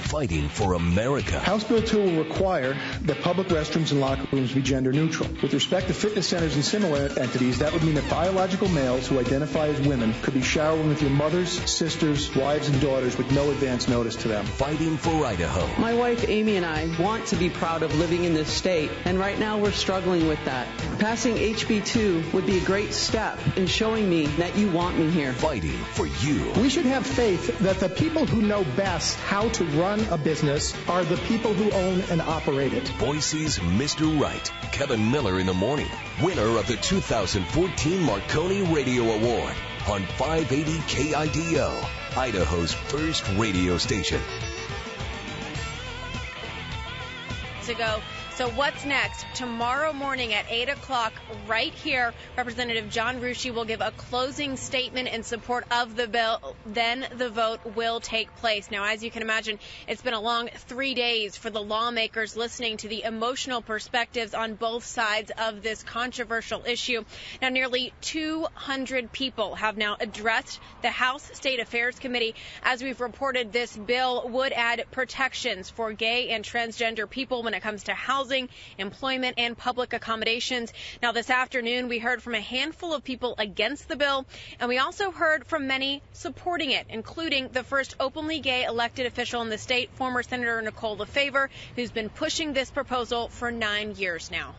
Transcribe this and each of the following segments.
fighting for America. House Bill 2 will require that public restrooms and locker rooms be gender neutral. With respect to fitness centers and similar entities, that would mean that biological males who identify as women could be showering with your mothers, sisters, wives, and daughters with no advance notice to them. Fighting for Idaho. My wife Amy and I want to be proud of living in this state, and right now we're struggling with that. Passing HB 2 would be a great step in showing me that you want me here. Fighting for you. We should have faith that the people who know best how to run a business are the people who own and operate it. Boise's Mr. Right, Kevin Miller in the morning, winner of the 2014 Marconi Radio Award on 580 KIDO, Idaho's first radio station. To go. So what's next? Tomorrow morning at 8 o'clock right here, Representative John Rushi will give a closing statement in support of the bill. Then the vote will take place. Now, as you can imagine, it's been a long 3 days for the lawmakers listening to the emotional perspectives on both sides of this controversial issue. Now, nearly 200 people have now addressed the House State Affairs Committee. As we've reported, this bill would add protections for gay and transgender people when it comes to housing, employment, and public accommodations. Now, this afternoon, we heard from a handful of people against the bill, and we also heard from many supporting it, including the first openly gay elected official in the state, former Senator Nicole Lefevre, who's been pushing this proposal for 9 years now.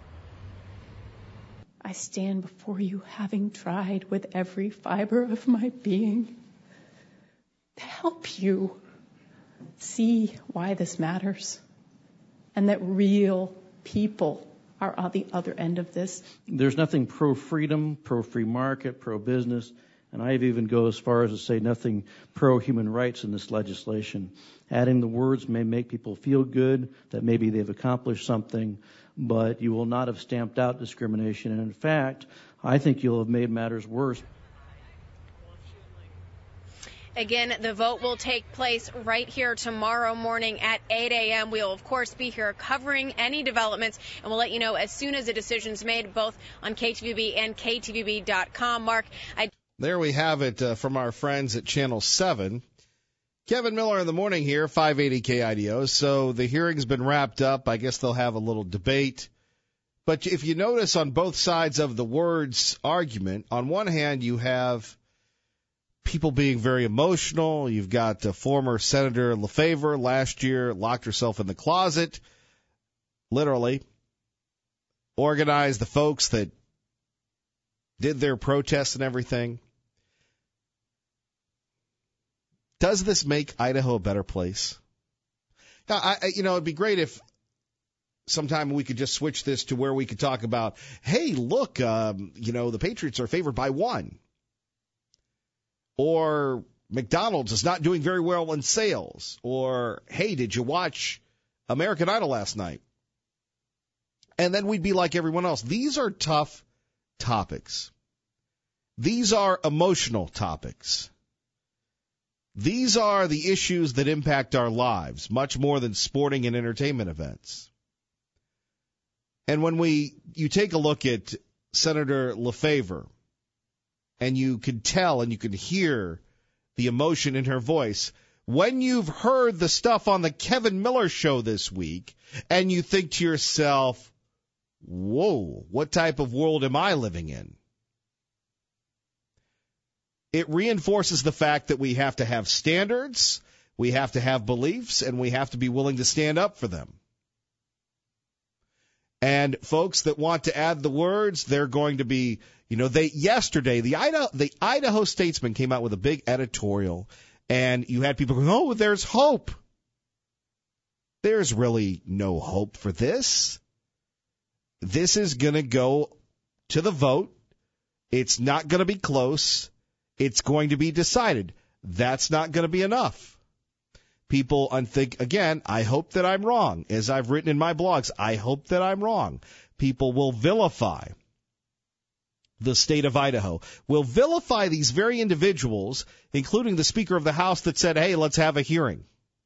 I stand before you having tried with every fiber of my being to help you see why this matters, and that real people are on the other end of this. There's nothing pro-freedom, pro-free market, pro-business, and I even go as far as to say nothing pro-human rights in this legislation. Adding the words may make people feel good, that maybe they've accomplished something, but you will not have stamped out discrimination. And in fact, I think you'll have made matters worse. Again, the vote will take place right here tomorrow morning at 8 a.m. We'll, of course, be here covering any developments, and we'll let you know as soon as a decision's made, both on KTVB and KTVB.com. Mark, there we have it from our friends at Channel 7. Kevin Miller in the morning here, 580 KIDO. So the hearing's been wrapped up. I guess they'll have a little debate. But if you notice on both sides of the words argument, on one hand you have people being very emotional. You've got former Senator Lefevre last year locked herself in the closet, literally, organized the folks that did their protests and everything. Does this make Idaho a better place? Now, it'd be great if sometime we could just switch this to where we could talk about, hey, look, the Patriots are favored by 1. Or McDonald's is not doing very well in sales. Or, hey, did you watch American Idol last night? And then we'd be like everyone else. These are tough topics. These are emotional topics. These are the issues that impact our lives, much more than sporting and entertainment events. And when you take a look at Senator Lefevre, and you can tell and you can hear the emotion in her voice, when you've heard the stuff on the Kevin Miller show this week, and you think to yourself, whoa, what type of world am I living in? It reinforces the fact that we have to have standards, we have to have beliefs, and we have to be willing to stand up for them. And folks that want to add the words, they're going to be, yesterday, the Idaho Statesman came out with a big editorial, and you had people going, oh, there's hope. There's really no hope for this. This is going to go to the vote. It's not going to be close. It's going to be decided. That's not going to be enough. People think, again, I hope that I'm wrong. As I've written in my blogs, I hope that I'm wrong. People will vilify the state of Idaho, will vilify these very individuals, including the Speaker of the House that said, hey, let's have a hearing.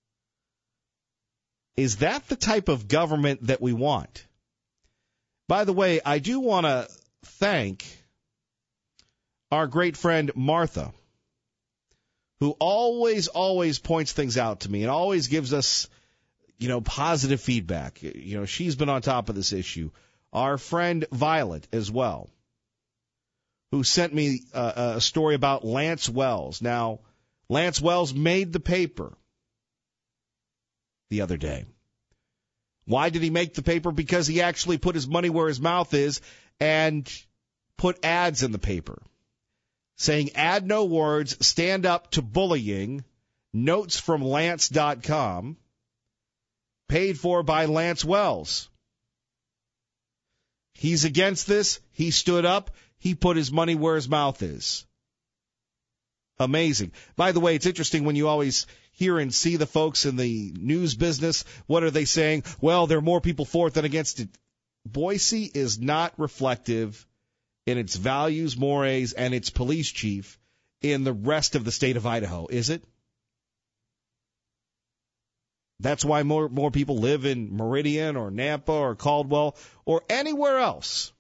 Is that the type of government that we want? By the way, I do want to thank our great friend Martha, who always points things out to me and always gives us, positive feedback. She's been on top of this issue. Our friend Violet as well, who sent me a story about Lance Wells. Now, Lance Wells made the paper the other day. Why did he make the paper? Because he actually put his money where his mouth is and put ads in the paper saying, add no words, stand up to bullying, notes from Lance.com, paid for by Lance Wells. He's against this. He stood up. He put his money where his mouth is. Amazing. By the way, it's interesting when you always hear and see the folks in the news business. What are they saying? Well, there are more people for it than against it. Boise is not reflective in its values, mores, and its police chief in the rest of the state of Idaho, is it? That's why more people live in Meridian or Nampa or Caldwell or anywhere else.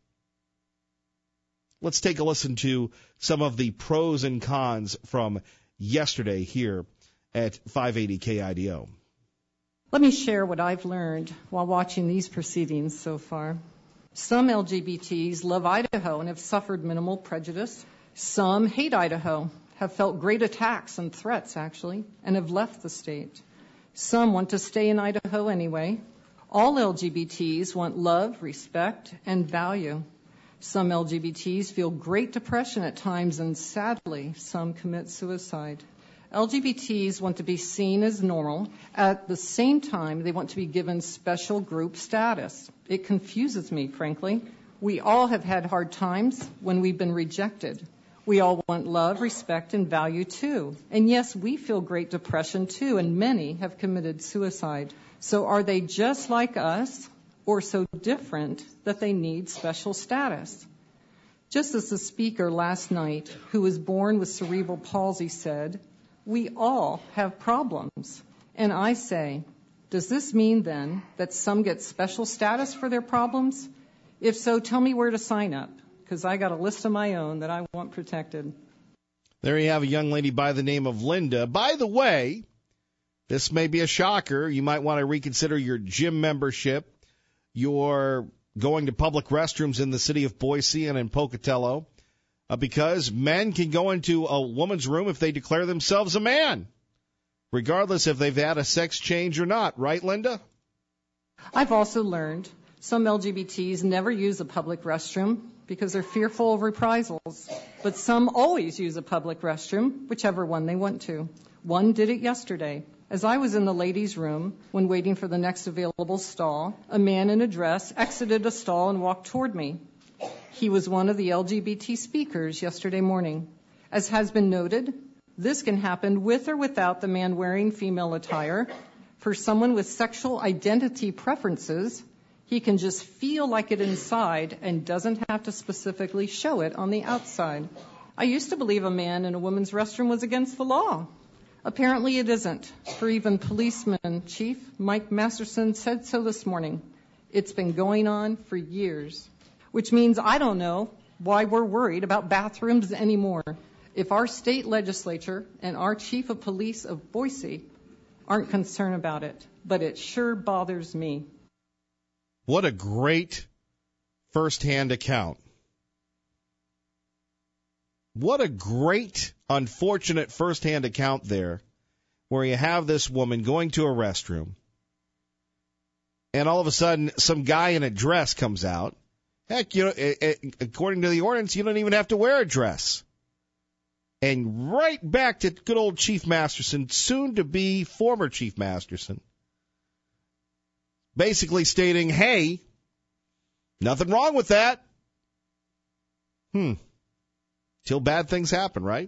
Let's take a listen to some of the pros and cons from yesterday here at 580 KIDO. Let me share what I've learned while watching these proceedings so far. Some LGBTs love Idaho and have suffered minimal prejudice. Some hate Idaho, have felt great attacks and threats, actually, and have left the state. Some want to stay in Idaho anyway. All LGBTs want love, respect, and value. Some LGBTs feel great depression at times, and sadly, some commit suicide. LGBTs want to be seen as normal. At the same time, they want to be given special group status. It confuses me, frankly. We all have had hard times when we've been rejected. We all want love, respect, and value, too. And yes, we feel great depression, too, and many have committed suicide. So are they just like us, or so different that they need special status? Just as the speaker last night, who was born with cerebral palsy, said, we all have problems. And I say, does this mean then that some get special status for their problems? If so, tell me where to sign up, because I got a list of my own that I want protected. There you have a young lady by the name of Linda. By the way, this may be a shocker. You might want to reconsider your gym membership. You're going to public restrooms in the city of Boise and in Pocatello. Because men can go into a woman's room if they declare themselves a man, regardless if they've had a sex change or not. Right, Linda? I've also learned some LGBTs never use a public restroom because they're fearful of reprisals. But some always use a public restroom, whichever one they want to. One did it yesterday. As I was in the ladies' room when waiting for the next available stall, a man in a dress exited a stall and walked toward me. He was one of the LGBT speakers yesterday morning. As has been noted, this can happen with or without the man wearing female attire. For someone with sexual identity preferences, he can just feel like it inside and doesn't have to specifically show it on the outside. I used to believe a man in a woman's restroom was against the law. Apparently it isn't, for even policeman chief Mike Masterson said so this morning. It's been going on for years. Which means I don't know why we're worried about bathrooms anymore. If our state legislature and our chief of police of Boise aren't concerned about it, but it sure bothers me. What a great firsthand account. What a great, unfortunate firsthand account there, where you have this woman going to a restroom, and all of a sudden some guy in a dress comes out. Heck, according to the ordinance, you don't even have to wear a dress. And right back to good old Chief Masterson, soon to be former Chief Masterson, basically stating, hey, nothing wrong with that. Till bad things happen, right?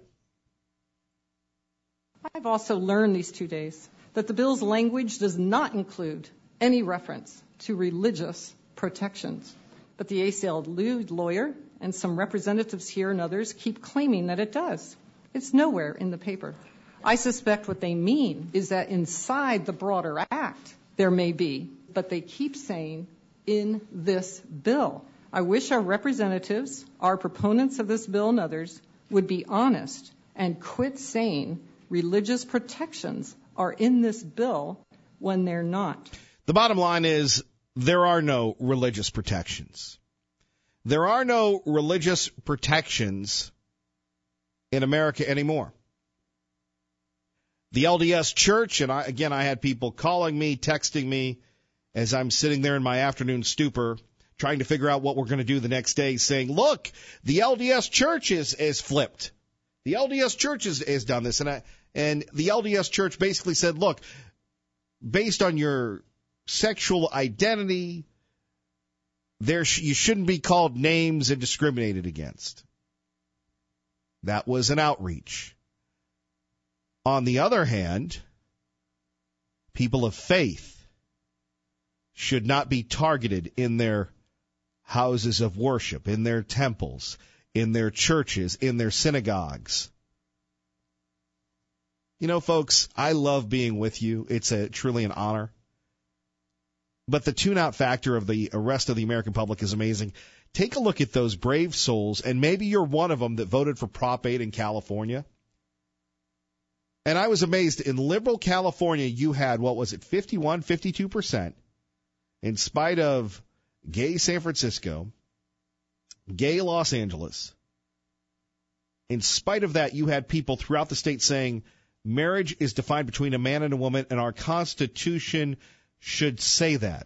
I've also learned these 2 days that the bill's language does not include any reference to religious protections. But the ACLU lawyer and some representatives here and others keep claiming that it does. It's nowhere in the paper. I suspect what they mean is that inside the broader act there may be, but they keep saying in this bill. I wish our representatives, our proponents of this bill and others, would be honest and quit saying religious protections are in this bill when they're not. The bottom line is there are no religious protections. There are no religious protections in America anymore. The LDS Church, and I had people calling me, texting me as I'm sitting there in my afternoon stupor trying to figure out what we're going to do the next day, saying, look, the LDS Church is flipped. The LDS Church has done this. And the LDS Church basically said, look, based on your sexual identity, you shouldn't be called names and discriminated against. That was an outreach. On the other hand, people of faith should not be targeted in their houses of worship, in their temples, in their churches, in their synagogues. You know, folks, I love being with you. It's truly an honor. But the tune-out factor of the rest of the American public is amazing. Take a look at those brave souls, and maybe you're one of them that voted for Prop 8 in California. And I was amazed. In liberal California, you had, 52%, in spite of gay San Francisco, gay Los Angeles. In spite of that, you had people throughout the state saying marriage is defined between a man and a woman, and our Constitution should say that.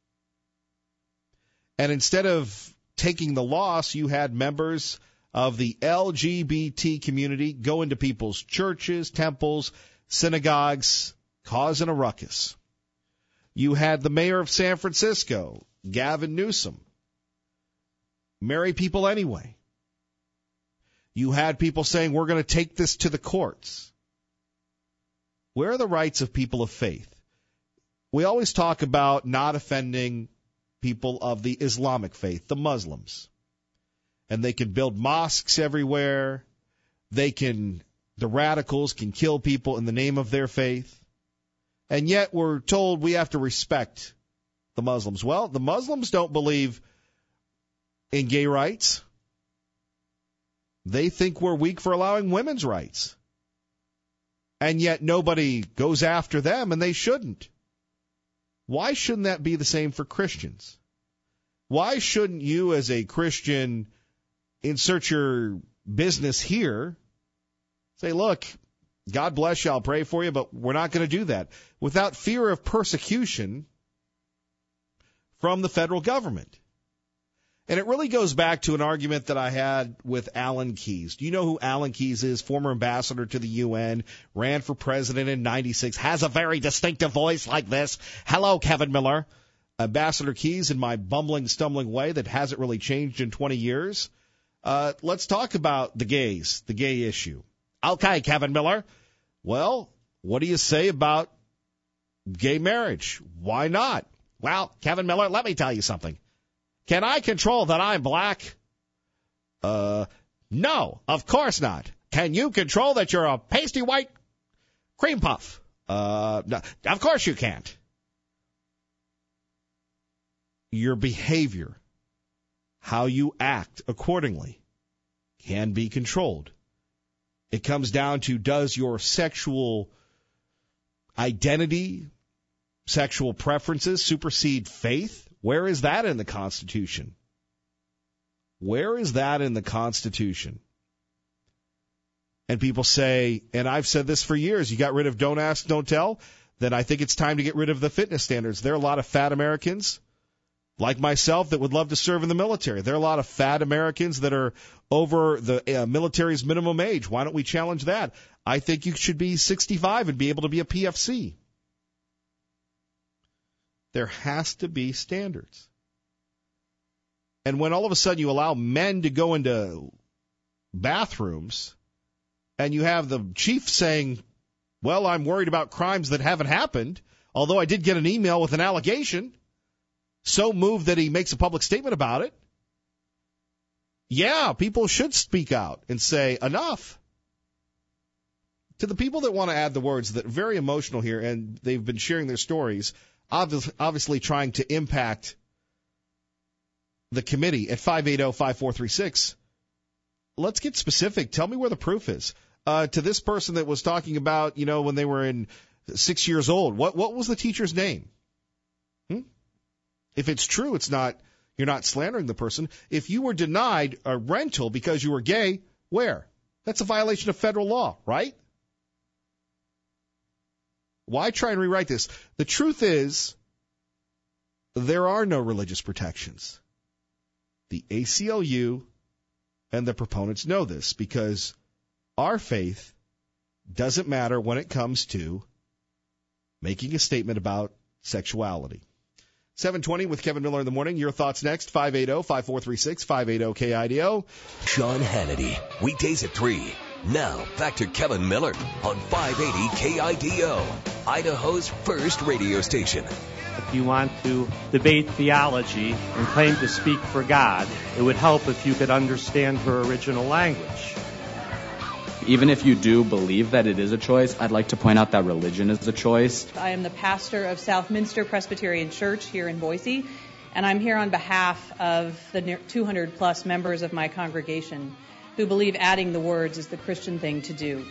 And instead of taking the loss, you had members of the LGBT community go into people's churches, temples, synagogues, causing a ruckus. You had the mayor of San Francisco, Gavin Newsom, marry people anyway. You had people saying, we're going to take this to the courts. Where are the rights of people of faith? We always talk about not offending people of the Islamic faith, the Muslims. And they can build mosques everywhere. The radicals can kill people in the name of their faith. And yet we're told we have to respect the Muslims. Well, the Muslims don't believe in gay rights. They think we're weak for allowing women's rights. And yet nobody goes after them, and they shouldn't. Why shouldn't that be the same for Christians? Why shouldn't you as a Christian insert your business here, say, look, God bless you, I'll pray for you, but we're not going to do that without fear of persecution from the federal government. And it really goes back to an argument that I had with Alan Keyes. Do you know who Alan Keyes is? Former ambassador to the UN, ran for president in 96, has a very distinctive voice like this. Hello, Kevin Miller. Ambassador Keyes, in my bumbling, stumbling way that hasn't really changed in 20 years. Let's talk about the gays, the gay issue. Okay, Kevin Miller. Well, what do you say about gay marriage? Why not? Well, Kevin Miller, let me tell you something. Can I control that I'm black? No, of course not. Can you control that you're a pasty white cream puff? No, of course you can't. Your behavior, how you act accordingly, can be controlled. It comes down to, does your sexual identity, sexual preferences supersede faith? Where is that in the Constitution? Where is that in the Constitution? And people say, and I've said this for years, you got rid of Don't Ask, Don't Tell, then I think it's time to get rid of the fitness standards. There are a lot of fat Americans like myself that would love to serve in the military. There are a lot of fat Americans that are over the military's minimum age. Why don't we challenge that? I think you should be 65 and be able to be a PFC. There has to be standards. And when all of a sudden you allow men to go into bathrooms and you have the chief saying, well, I'm worried about crimes that haven't happened, although I did get an email with an allegation, so moved that he makes a public statement about it. Yeah, people should speak out and say, enough. To the people that want to add the words that are very emotional here, and they've been sharing their stories, obviously trying to impact the committee at 580-5436. Let's get specific. Tell me where the proof is. to this person that was talking about, when they were 6 years old. What was the teacher's name? If it's true, you're not slandering the person. If you were denied a rental because you were gay, where? That's a violation of federal law, right? Why try and rewrite this? The truth is, there are no religious protections. The ACLU and the proponents know this because our faith doesn't matter when it comes to making a statement about sexuality. 7:20 with Kevin Miller in the morning. Your thoughts next. 580-5436, 580-KIDO. Sean Hannity, weekdays at 3. Now, back to Kevin Miller on 580 KIDO, Idaho's first radio station. If you want to debate theology and claim to speak for God, it would help if you could understand her original language. Even if you do believe that it is a choice, I'd like to point out that religion is a choice. I am the pastor of Southminster Presbyterian Church here in Boise, and I'm here on behalf of the 200-plus members of my congregation who believe adding the words is the Christian thing to do.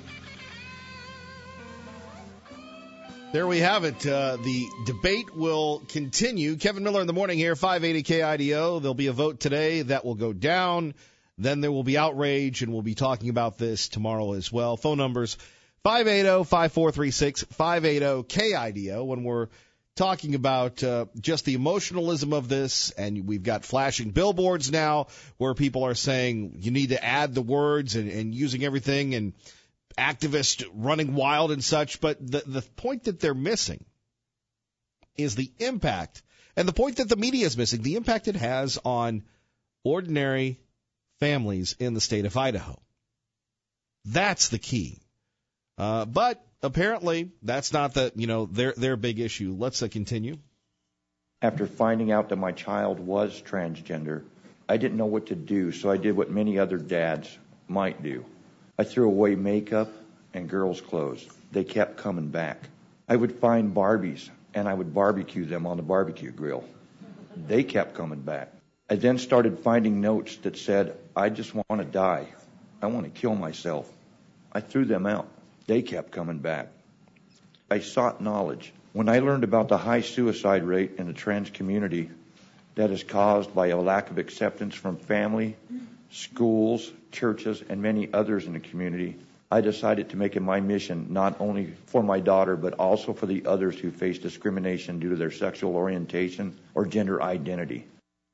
There we have it. The debate will continue. Kevin Miller in the morning here, 580 KIDO. There'll be a vote today that will go down. Then there will be outrage, and we'll be talking about this tomorrow as well. Phone numbers 580-5436, 580-KIDO. When we're talking about just the emotionalism of this, and we've got flashing billboards now where people are saying you need to add the words and using everything, and activists running wild and such. But the point that they're missing is the impact, and the point that the media is missing, the impact it has on ordinary families in the state of Idaho. That's the key. But apparently that's not their big issue. Let's continue. After finding out that my child was transgender, I didn't know what to do, so I did what many other dads might do. I threw away makeup and girls' clothes. They kept coming back. I would find Barbies, and I would barbecue them on the barbecue grill. They kept coming back. I then started finding notes that said, I just want to die. I want to kill myself. I threw them out. They kept coming back. I sought knowledge. When I learned about the high suicide rate in the trans community that is caused by a lack of acceptance from family, schools, churches, and many others in the community, I decided to make it my mission not only for my daughter, but also for the others who face discrimination due to their sexual orientation or gender identity.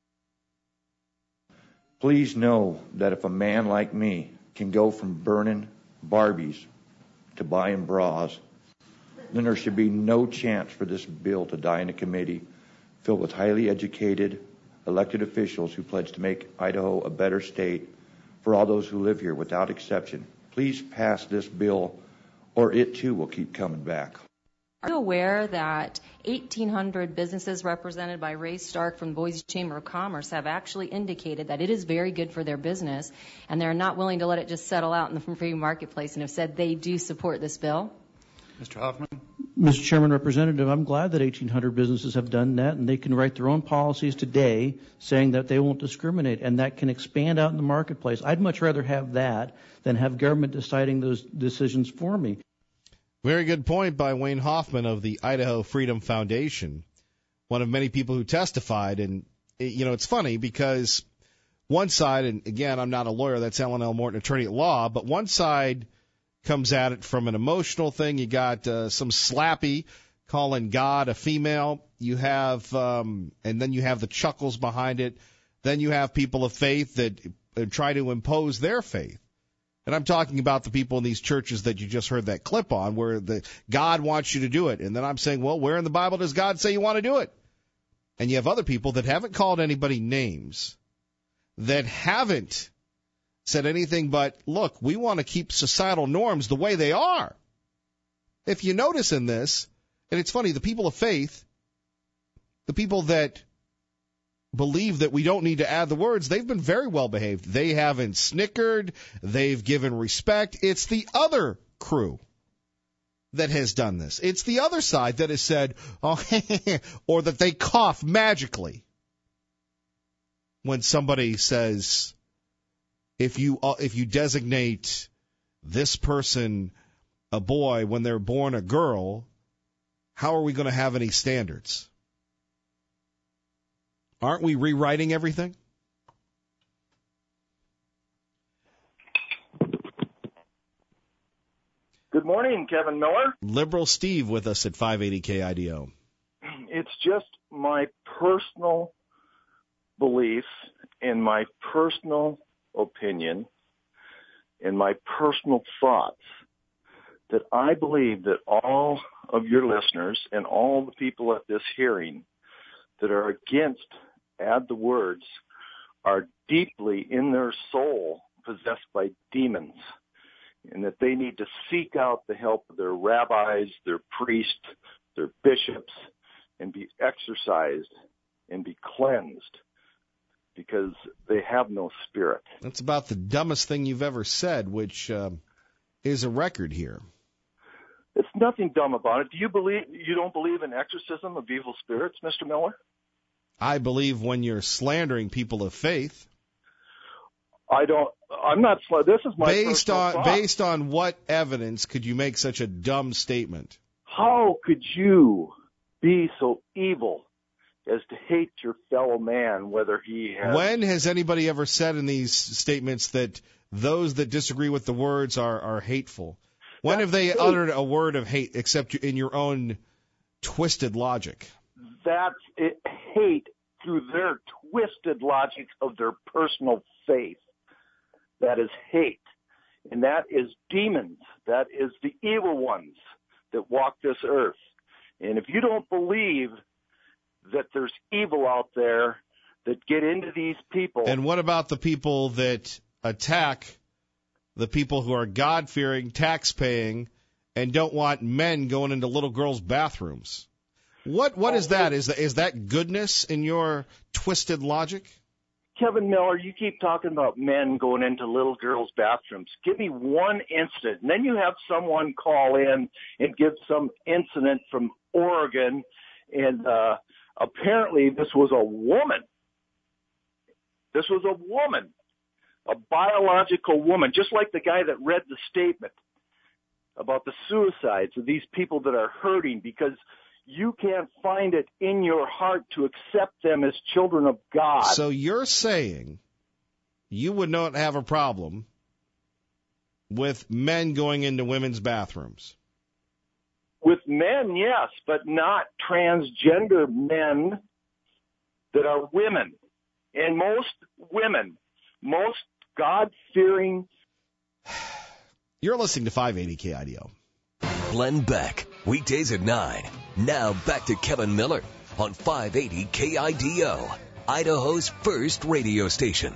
Please know that if a man like me can go from burning Barbies to buying bras, then there should be no chance for this bill to die in a committee filled with highly educated, elected officials who pledge to make Idaho a better state for all those who live here without exception. Please pass this bill, or it too will keep coming back. Are you aware that 1,800 businesses represented by Ray Stark from the Boise Chamber of Commerce have actually indicated that it is very good for their business, and they're not willing to let it just settle out in the free marketplace, and have said they do support this bill? Mr. Hoffman. Mr. Chairman, Representative, I'm glad that 1,800 businesses have done that, and they can write their own policies today saying that they won't discriminate, and that can expand out in the marketplace. I'd much rather have that than have government deciding those decisions for me. Very good point by Wayne Hoffman of the Idaho Freedom Foundation, one of many people who testified. And, it's funny because one side, and again, I'm not a lawyer, that's Ellen L. Morton, attorney at law, but one side comes at it from an emotional thing. You got some slappy calling God a female. You have, and then you have the chuckles behind it. Then you have people of faith that try to impose their faith. And I'm talking about the people in these churches that you just heard that clip on where God wants you to do it. And then I'm saying, well, where in the Bible does God say you want to do it? And you have other people that haven't called anybody names, that haven't said anything but, look, we want to keep societal norms the way they are. If you notice in this, and it's funny, the people of faith, the people that believe that we don't need to add the words, they've been very well behaved. They haven't snickered. They've given respect. It's the other crew that has done this. It's the other side that has said, oh, or that they cough magically when somebody says, if you designate this person a boy when they're born a girl, how are we going to have any standards? Aren't we rewriting everything? Good morning, Kevin Miller. Liberal Steve with us at 580 KIDO. It's just my personal belief and my personal opinion and my personal thoughts that I believe that all of your listeners and all the people at this hearing that are against Add the Words are deeply in their soul possessed by demons, and that they need to seek out the help of their rabbis, their priests, their bishops, and be exorcised and be cleansed, because they have no spirit. That's about the dumbest thing you've ever said, which is a record here. It's nothing dumb about it. You don't believe in exorcism of evil spirits, Mr. Miller? I believe when you're slandering people of faith. I'm not. This is my personal thought. Based on what evidence could you make such a dumb statement? How could you be so evil as to hate your fellow man, whether he has... When has anybody ever said in these statements that those that disagree with the words are hateful? When have they uttered a word of hate except in your own twisted logic? That's it, hate through their twisted logic of their personal faith. That is hate. And that is demons. That is the evil ones that walk this earth. And if you don't believe that there's evil out there that get into these people... And what about the people that attack the people who are God-fearing, tax-paying, and don't want men going into little girls' bathrooms? What is that? Is that goodness in your twisted logic? Kevin Miller, you keep talking about men going into little girls' bathrooms. Give me one incident. And then you have someone call in and give some incident from Oregon, and apparently this was a woman. This was a woman, a biological woman, just like the guy that read the statement about the suicides of these people that are hurting because you can't find it in your heart to accept them as children of God. So you're saying you would not have a problem with men going into women's bathrooms? With men, yes, but not transgender men that are women. And most women, most God-fearing... You're listening to 580 KIDO. Glenn Beck, weekdays at 9. Now back to Kevin Miller on 580 KIDO, Idaho's first radio station.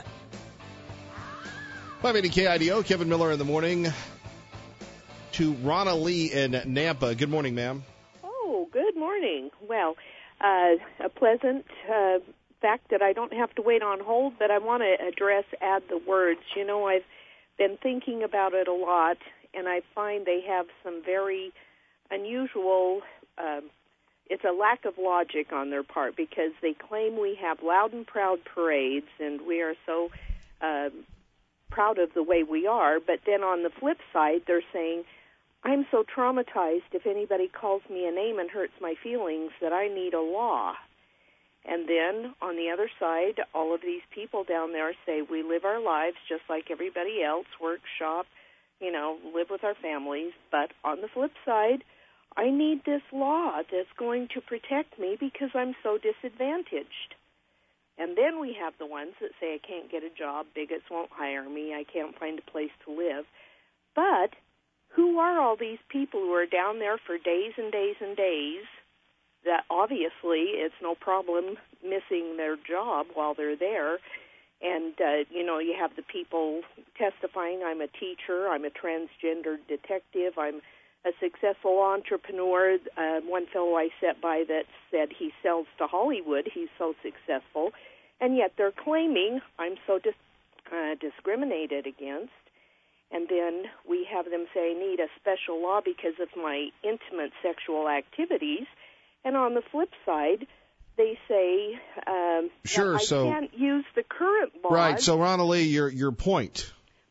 580 KIDO, Kevin Miller in the morning. To Ronna Lee in Nampa. Good morning, ma'am. Oh, good morning. Well, a pleasant fact that I don't have to wait on hold, but I want to address Add the Words. You know, I've been thinking about it a lot, and I find they have some very unusual, it's a lack of logic on their part, because they claim we have loud and proud parades, and we are so proud of the way we are, but then on the flip side, they're saying, I'm so traumatized if anybody calls me a name and hurts my feelings that I need a law. And then, on the other side, all of these people down there say we live our lives just like everybody else, work, shop, live with our families. But on the flip side, I need this law that's going to protect me because I'm so disadvantaged. And then we have the ones that say I can't get a job, bigots won't hire me, I can't find a place to live. But who are all these people who are down there for days and days and days that obviously it's no problem missing their job while they're there? And, you have the people testifying, I'm a teacher, I'm a transgender detective, I'm a successful entrepreneur. One fellow I sat by that said he sells to Hollywood, he's so successful, and yet they're claiming I'm so discriminated against. And then we have them say I need a special law because of my intimate sexual activities. And on the flip side, they say I can't use the current laws. Right. So, Ronna Lee, your point.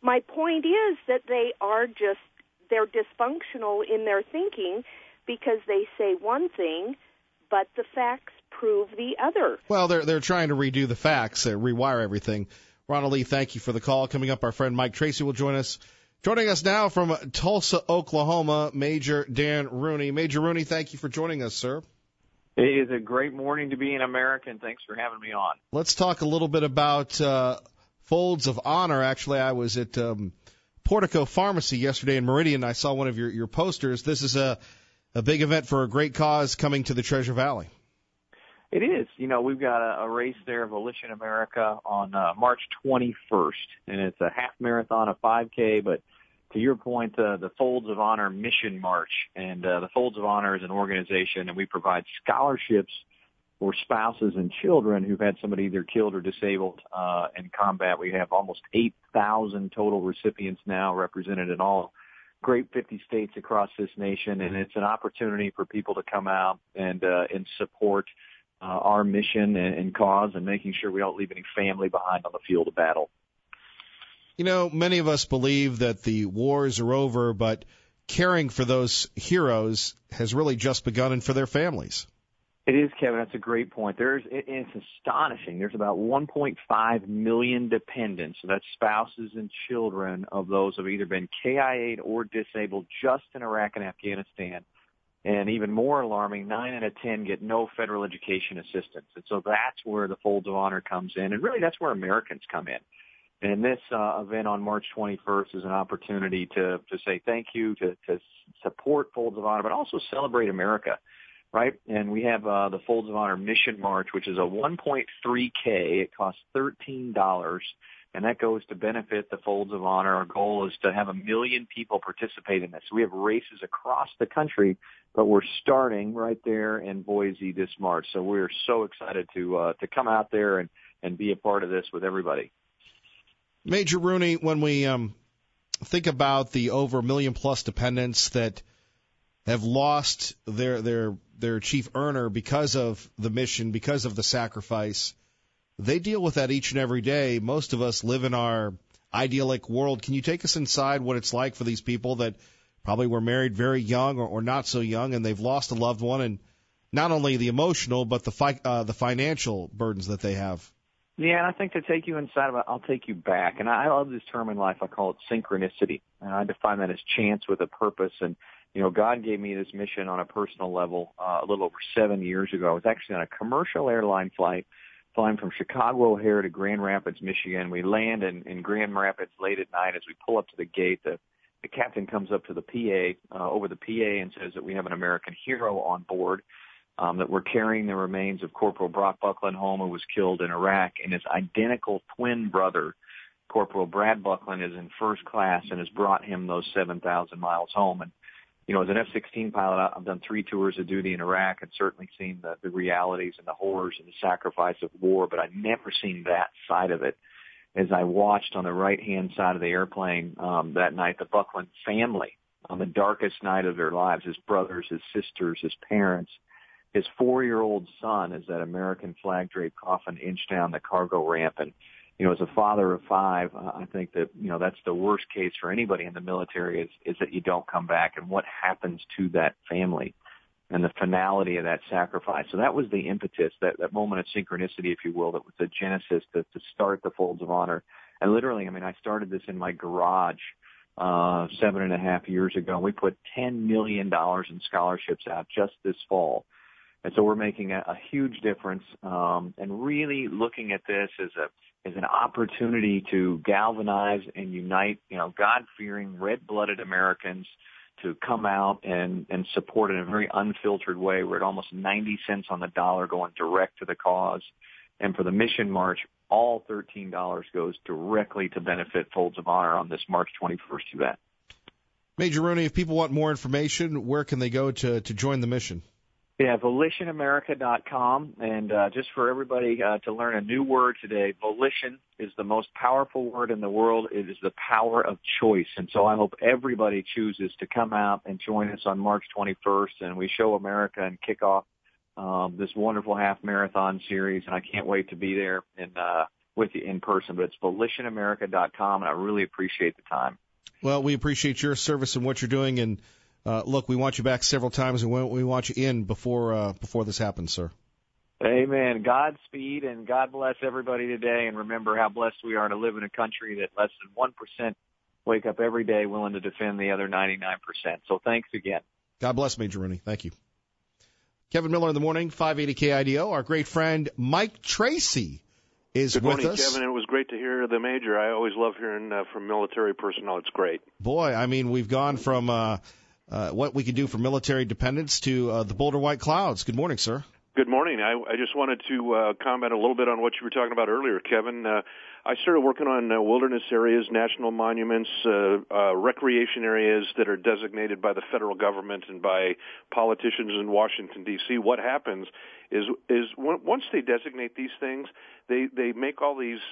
my point is that they're dysfunctional in their thinking because they say one thing, but the facts prove the other. Well, they're trying to redo the facts, rewire everything. Ronald Lee, thank you for the call. Coming up, our friend Mike Tracy will join us. Joining us now from Tulsa, Oklahoma, Major Dan Rooney. Major Rooney, thank you for joining us, sir. It is a great morning to be an American. Thanks for having me on. Let's talk a little bit about Folds of Honor. Actually, I was at Portico Pharmacy yesterday in Meridian. I saw one of your posters. This is a big event for a great cause coming to the Treasure Valley. It is. We've got a race there, Volition America, on March 21st, and it's a half marathon, a 5K, but to your point, the Folds of Honor Mission March, and the Folds of Honor is an organization, and we provide scholarships for spouses and children who've had somebody either killed or disabled in combat. We have almost 8,000 total recipients now represented in all great 50 states across this nation, and it's an opportunity for people to come out and support our mission and cause and making sure we don't leave any family behind on the field of battle. Many of us believe that the wars are over, but caring for those heroes has really just begun, and for their families. It is, Kevin. That's a great point. It's astonishing. There's about 1.5 million dependents, so that's spouses and children of those who have either been KIA'd or disabled just in Iraq and Afghanistan. And even more alarming, 9 out of 10 get no federal education assistance. And so that's where the Folds of Honor comes in. And really, that's where Americans come in. And this event on March 21st is an opportunity to say thank you, to support Folds of Honor, but also celebrate America, right? And we have the Folds of Honor Mission March, which is a 1.3K. It costs $13, and that goes to benefit the Folds of Honor. Our goal is to have 1 million people participate in this. We have races across the country, but we're starting right there in Boise this March. So we're so excited to come out there and be a part of this with everybody. Major Rooney, when we think about the over 1 million plus dependents that have lost their chief earner because of the mission, because of the sacrifice, they deal with that each and every day. Most of us live in our idyllic world. Can you take us inside what it's like for these people that probably were married very young or not so young, and they've lost a loved one, and not only the emotional but the financial burdens that they have? Yeah, and I think to take you inside of it, I'll take you back. And I love this term in life. I call it synchronicity. And I define that as chance with a purpose. And, God gave me this mission on a personal level a little over 7 years ago. I was actually on a commercial airline flight flying from Chicago O'Hare to Grand Rapids, Michigan. We land in Grand Rapids late at night. As we pull up to the gate, the captain comes up to the PA, over the PA, and says that we have an American hero on board. That we're carrying the remains of Corporal Brock Buckland home, who was killed in Iraq, and his identical twin brother, Corporal Brad Buckland, is in first class and has brought him those 7,000 miles home. And, as an F-16 pilot, I've done 3 tours of duty in Iraq and certainly seen the realities and the horrors and the sacrifice of war, but I've never seen that side of it. As I watched on the right-hand side of the airplane that night, the Buckland family, on the darkest night of their lives, his brothers, his sisters, his parents, his 4-year-old son, as that American flag draped coffin inched down the cargo ramp. And, as a father of 5, I think that, that's the worst case for anybody in the military is that you don't come back, and what happens to that family and the finality of that sacrifice. So that was the impetus, that moment of synchronicity, if you will, that was the genesis to start the Folds of Honor. And literally, I started this in my garage 7.5 years ago. We put $10 million in scholarships out just this fall. And so we're making a huge difference, and really looking at this as an opportunity to galvanize and unite, God-fearing, red-blooded Americans to come out and support in a very unfiltered way. We're at almost 90 cents on the dollar going direct to the cause. And for the Mission March, all $13 goes directly to benefit Folds of Honor on this March 21st event. Major Rooney, if people want more information, where can they go to join the mission? Yeah, volitionamerica.com. And just for everybody to learn a new word today, volition is the most powerful word in the world. It is the power of choice. And so I hope everybody chooses to come out and join us on March 21st, and we show America and kick off this wonderful half marathon series. And I can't wait to be there. And with you in person. But it's volitionamerica.com, and I really appreciate the time. Well, we appreciate your service and what you're doing, and look, we want you back several times, and we want you in before this happens, sir. Amen. Godspeed, and God bless everybody today. And remember how blessed we are to live in a country that less than 1% wake up every day willing to defend the other 99%. So thanks again. God bless, Major Rooney. Thank you. Kevin Miller in the morning, 580 KIDO. Our great friend Mike Tracy is with us. Good morning, Kevin. It was great to hear the Major. I always love hearing from military personnel. It's great. Boy, I mean, we've gone from what we can do for military dependents to the Boulder White Clouds. Good morning, sir. Good morning. I just wanted to comment a little bit on what you were talking about earlier, Kevin. I started working on wilderness areas, national monuments, recreation areas that are designated by the federal government and by politicians in Washington, D.C. What happens is once they designate these things, they make all these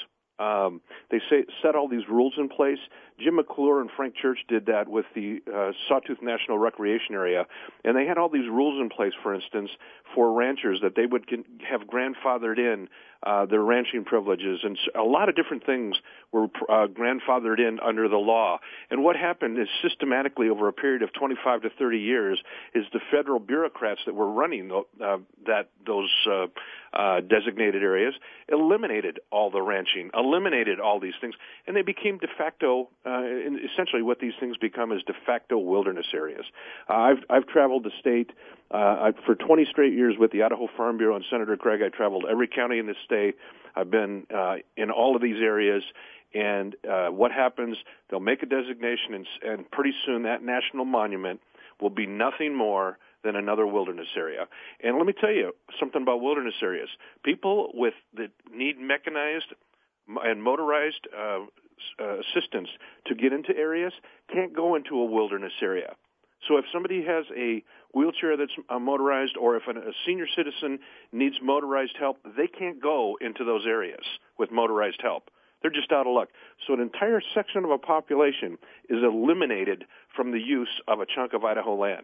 set all these rules in place. Jim McClure and Frank Church did that with the Sawtooth National Recreation Area, and they had all these rules in place, for instance, for ranchers that they would have grandfathered in their ranching privileges, and a lot of different things were grandfathered in under the law. And what happened is systematically over a period of 25 to 30 years is the federal bureaucrats that were running those designated areas eliminated all the ranching, eliminated all these things, and they became de facto, essentially what these things become is de facto wilderness areas. I've traveled the state for 20 straight years with the Idaho Farm Bureau and Senator Craig. I traveled every county in the state. I've been in all of these areas. And what happens, they'll make a designation, and pretty soon that national monument will be nothing more than another wilderness area. And let me tell you something about wilderness areas. People that need mechanized and motorized assistance to get into areas can't go into a wilderness area. So if somebody has a wheelchair that's motorized, or if a senior citizen needs motorized help, they can't go into those areas with motorized help. They're just out of luck. So an entire section of a population is eliminated from the use of a chunk of Idaho land.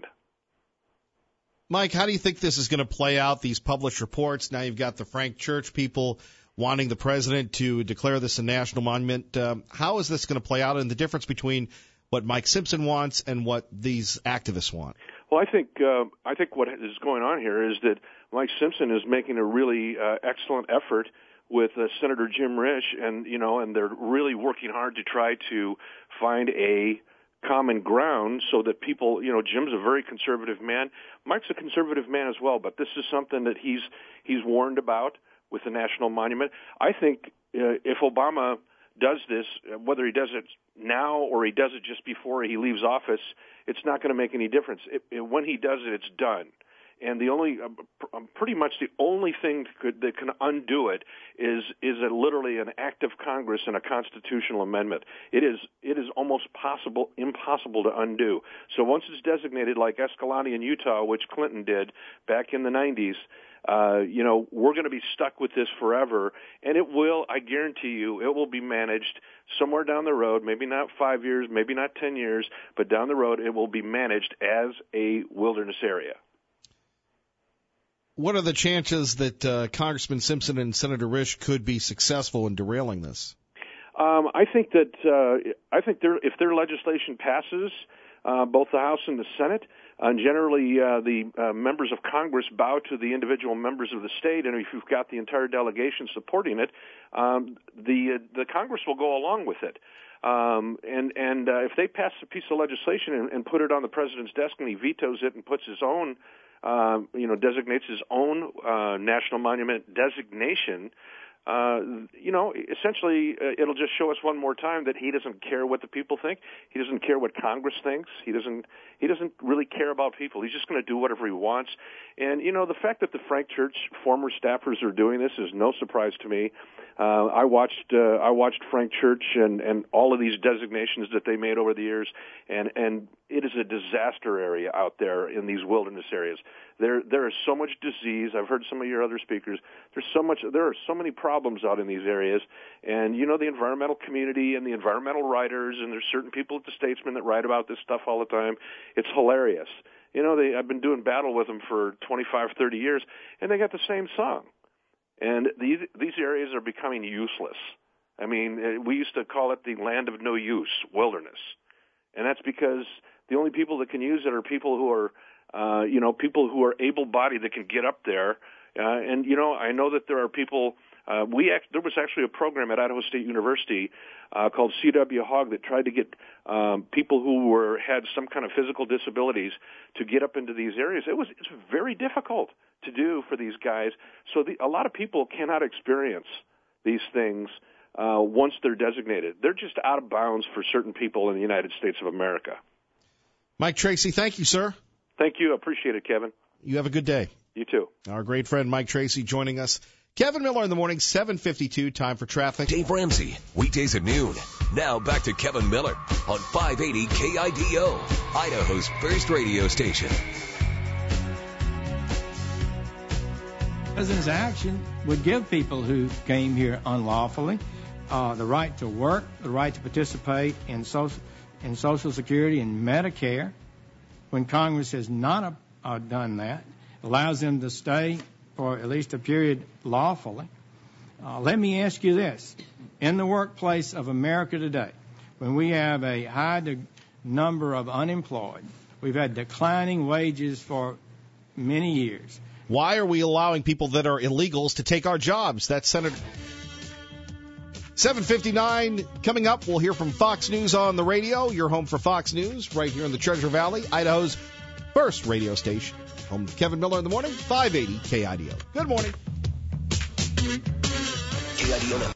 Mike, how do you think this is going to play out, these published reports? Now you've got the Frank Church people wanting the president to declare this a national monument. How is this going to play out, and the difference between what Mike Simpson wants and what these activists want? Well, I think what is going on here is that Mike Simpson is making a really excellent effort with Senator Jim Risch, and they're really working hard to try to find a common ground so that people, Jim's a very conservative man. Mike's a conservative man as well, but this is something that he's warned about with the national monument. I think if Obama does this, whether he does it now or he does it just before he leaves office, it's not going to make any difference. When he does it, it's done. And pretty much the only thing that can undo it is literally an act of Congress and a constitutional amendment. It is almost impossible to undo. So once it's designated, like Escalante in Utah, which Clinton did back in the 90s, we're going to be stuck with this forever, and it will, I guarantee you, it will be managed somewhere down the road, maybe not 5 years, maybe not 10 years, but down the road it will be managed as a wilderness area. What are the chances that Congressman Simpson and Senator Risch could be successful in derailing this? I think if their legislation passes, both the House and the Senate, generally the members of Congress bow to the individual members of the state, and if you've got the entire delegation supporting it, the Congress will go along with it. And if they pass a piece of legislation and put it on the president's desk, and he vetoes it and puts his own designates his own national monument designation, essentially it'll just show us one more time that he doesn't care what the people think. He doesn't care what Congress thinks. He doesn't really care about people. He's just going to do whatever he wants. And, the fact that the Frank Church former staffers are doing this is no surprise to me. I watched Frank Church and all of these designations that they made over the years, and it is a disaster area out there in these wilderness areas. There is so much disease. I've heard some of your other speakers. There are so many problems out in these areas, and the environmental community and the environmental writers, and there's certain people at the Statesman that write about this stuff all the time. It's hilarious. I've been doing battle with them for 25, 30 years, and they got the same song. And these areas are becoming useless. I mean, we used to call it the land of no use, wilderness. And that's because the only people that can use it are people who are, people who are able-bodied that can get up there. And I know that there are people, there was actually a program at Idaho State University called CW Hog that tried to get people who had some kind of physical disabilities to get up into these areas. It's very difficult to do for these guys. So a lot of people cannot experience these things once they're designated. They're just out of bounds for certain people in the United States of America. Mike Tracy, thank you, sir. Thank you. Appreciate it, Kevin. You have a good day. You too. Our great friend Mike Tracy joining us. Kevin Miller in the morning, 7:52, time for traffic. Dave Ramsey, weekdays at noon. Now back to Kevin Miller on 580 KIDO, Idaho's first radio station. The President's action would give people who came here unlawfully the right to work, the right to participate in Social Security and Medicare. When Congress has not done that, allows them to stay for at least a period lawfully. Let me ask you this. In the workplace of America today, when we have a high number of unemployed, we've had declining wages for many years. Why are we allowing people that are illegals to take our jobs? That's Senator. 7:59 coming up. We'll hear from Fox News on the radio. Your home for Fox News right here in the Treasure Valley, Idaho's first radio station. Home with Kevin Miller in the morning, 580 KIDO. Good morning. KIDO.